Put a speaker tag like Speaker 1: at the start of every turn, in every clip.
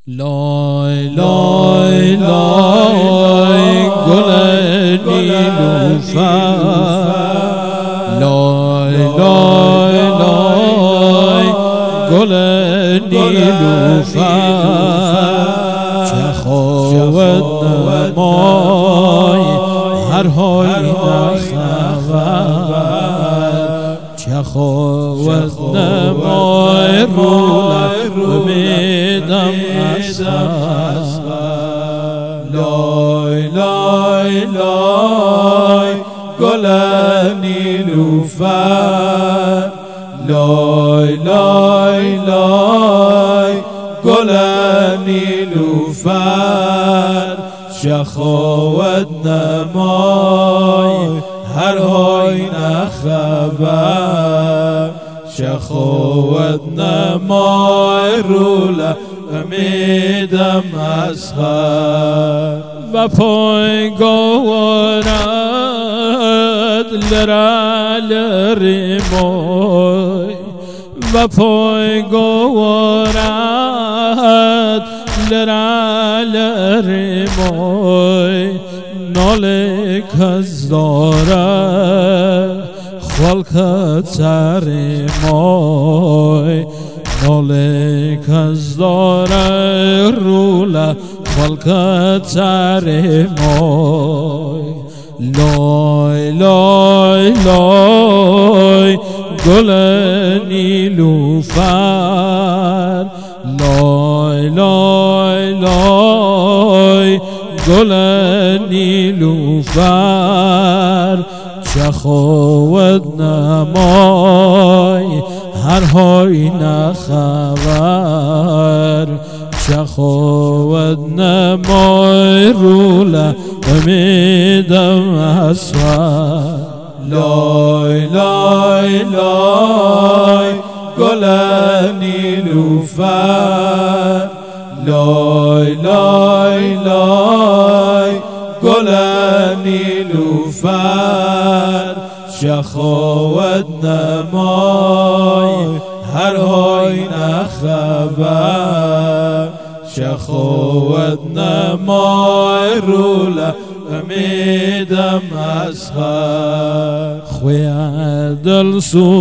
Speaker 1: لای لای لای گل نیلوفر، لای لای لای گل نیلوفر، چه خواهد نمای هر های نخبر، چه خواهد نمای رو میدم اسفر.
Speaker 2: لای لای لای گل نیلوفر، لای لای لای گل نیلوفر، چه خواهد نمای هر های نخبر، چه خواهد نمای روله امیدم اسخر.
Speaker 1: و پایگاورد لرال ریموی، و پایگاورد لرال ریموی، نالک از داره خلقت ریموی، نالک از داره روله خلقت ریموی. لای لای لای گل نیلوفر، لای لای لای گل نیلوفر، چه خواهد نمای هر های نخبر، چه خواهد نمای روله امیدم اسفر.
Speaker 2: لای لای لای گل نیلوفر، لای لای لای گل نیلوفر، چه خواهد نمای هر های نخبر، چه خواهد نمای روله امیدم اسخر.
Speaker 1: خوی دل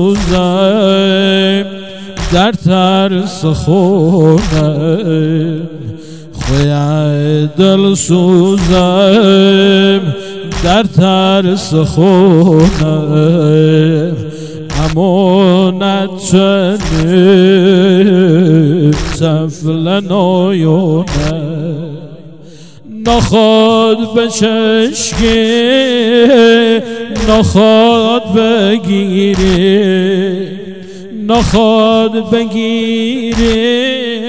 Speaker 1: سوزم در ترس خونه، خوی دل سوزم در ترس خونه، امانت چنین طفل نایونه، نخواد به چشکی نخواد بگیری، نخواد بگیری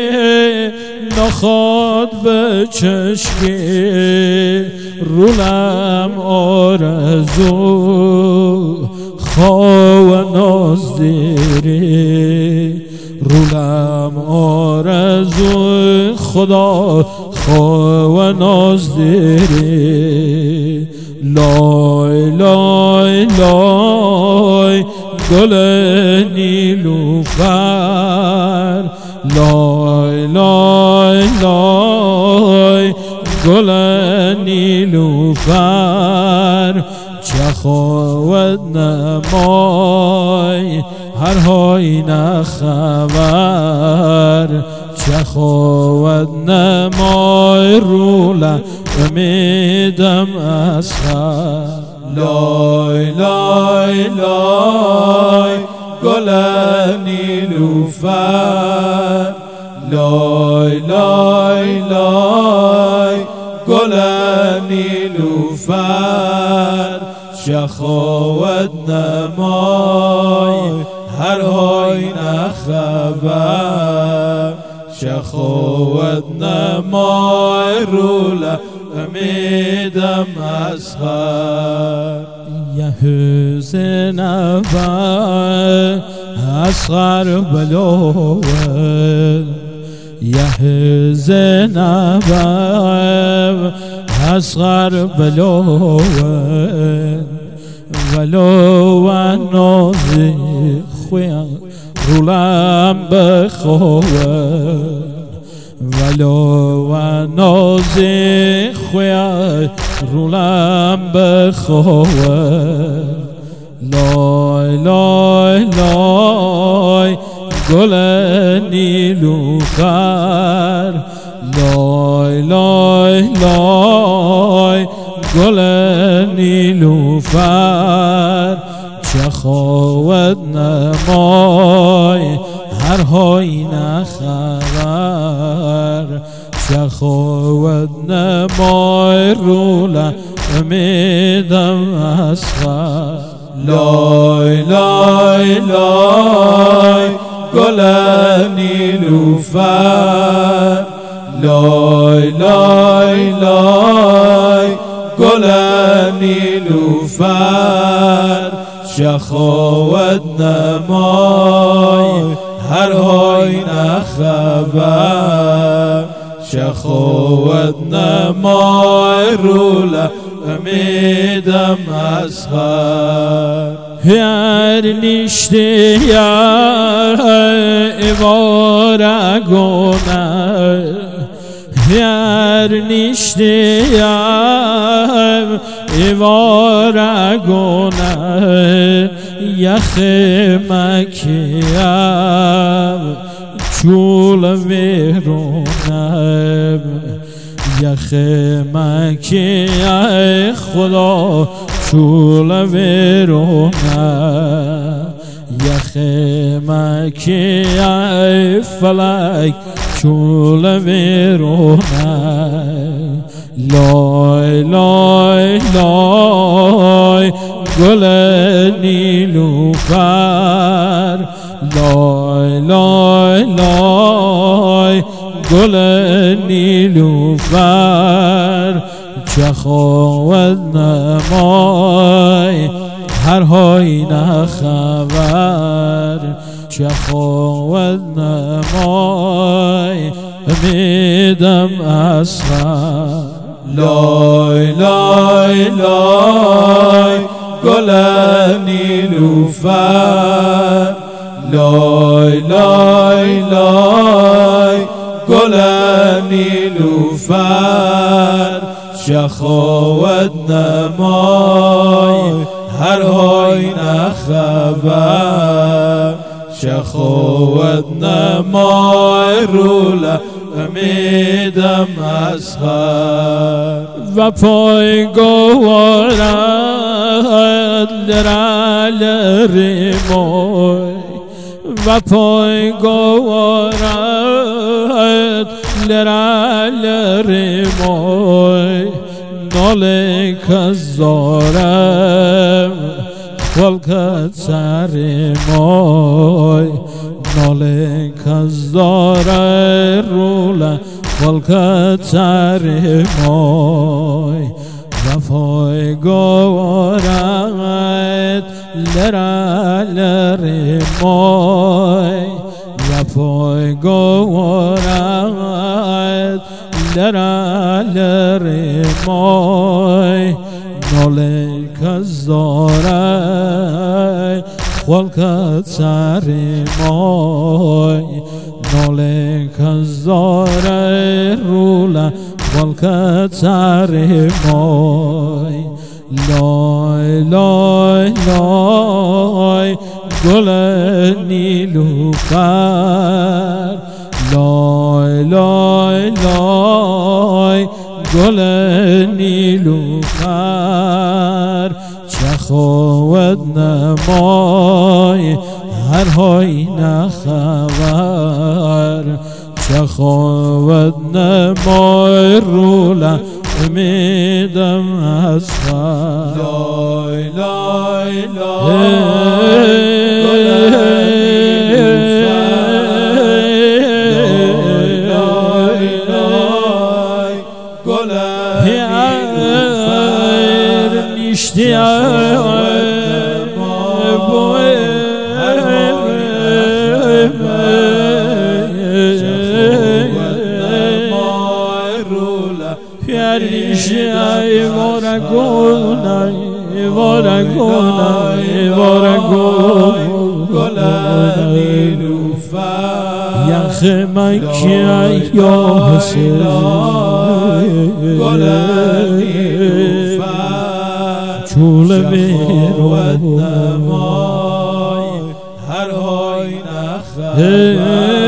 Speaker 1: نخواد به چشکی، رولم آرزو خواه نازدیری، رولم آرزو خدا خواه نازدیری. لای لای لای گل نیلوفر، لای لای لای گل نیلوفر، چه خواهد نمای هر های نخبر، چه خواهد نمای روله امیدم اسخر.
Speaker 2: لای لای لای گل نیلوفر، لای لای لای گل نیلوفر، چه خواهد نمای هر های نخبر، چه خواهد نمای روله امیدم اسخر.
Speaker 1: یه حسین اول اسخر بلوه، یه حسین اول اسخر بلوه، ولو نازی خویم رولم بخواه، ولو و نازی خوی رولم بخواه لای لای لای گل نیلوفر لای لای لای گل نیلوفر چه خواهد نمای هر های نخبر چه خواهد نمای روله امیدم اصغر
Speaker 2: لای لای لای گل نیلوفر لای لای لای گل نیلوفر چه خواهد نمای هر های نخبر چه خواهد نمای روله امیدم اصغر
Speaker 1: هر نیشتی یار ایوارگونه هر نیشتی یار ایوارگونه یخ مکیم چول ویرونم یخ مکی ای خدا چول ویرونه یخ مکی ای فلک چول ویرونه لای لای لای گل نیلوفر لای لای لای گل نیلوفر چه خواهد نمای هر های نخبر چه خواهد نمای امیدم اصغر
Speaker 2: لای لای لای گل نیلوفر لای لای لای گل نیلوفر چه خواهد نمای هر های نخبر چه خواهد نمای روله امیدم اصغر
Speaker 1: و پایگوارد لرال ریموی و پایگوارد لرال ریموی ناله کزارم خلقت سریموی ناله کزاره روله خلقت سریموی وفای گوارد لرال ریموی وفای گوارد لرال ریموی ناله کزاره خلقت سریموی ناله کزاره روله خلقت سریموی لای لای لای گل نیلوفر لای لای لای گل نیلوفر چه خواهد نمای هر های نخبر چه خواهد نمای روله امیدم اصغر
Speaker 2: لای لای لای گل نیلوفر گل نیشتی ای وارگونای گل نیلوفر
Speaker 1: یخ مکه یا حسین
Speaker 2: گل نیلوفر
Speaker 1: چول بیرو
Speaker 2: هر های نخبر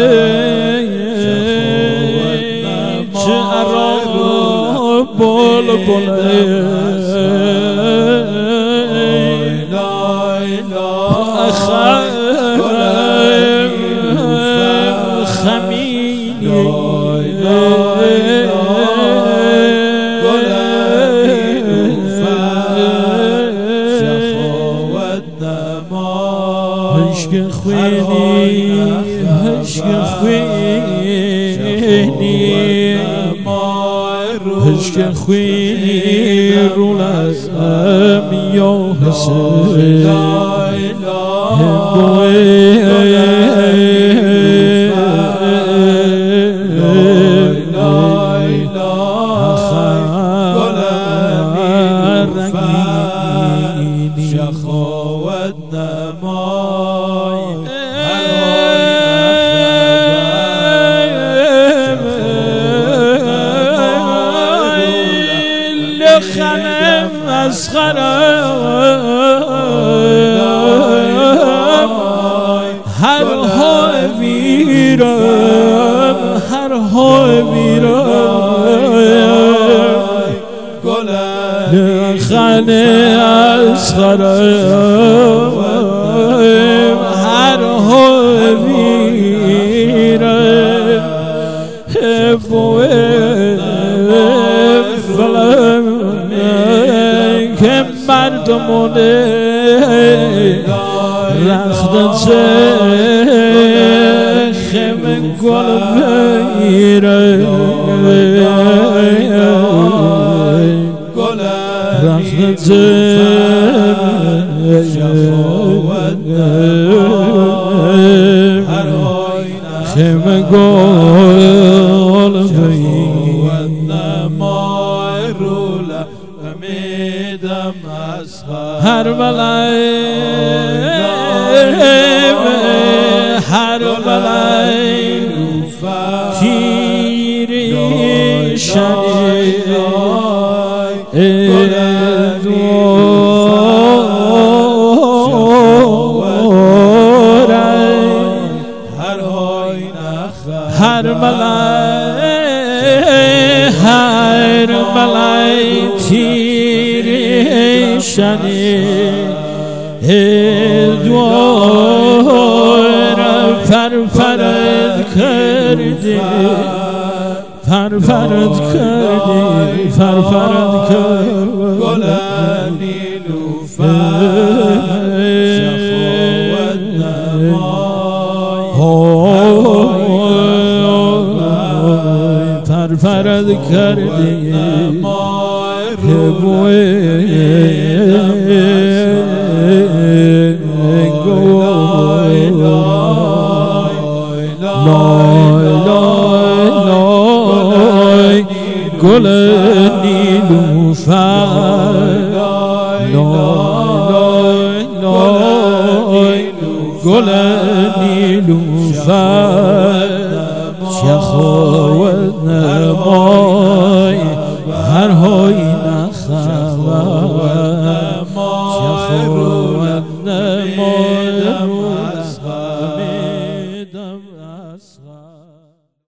Speaker 1: چه عراب بول هشک خوینی رول از یا حسین خنم از خرم هر های ویرم هر های ویرم خنم از خرم هر های ویرم که مردمونه رخت خم گل میره رخت خم گل هر بلای تیری شنی هر بلای تیری شنی دوار فرفرد کردی فرفرد کردی
Speaker 2: گل نیلوفر شفاوت نمای
Speaker 1: فرفرد کردی گل نیلوفر گل نیلوفر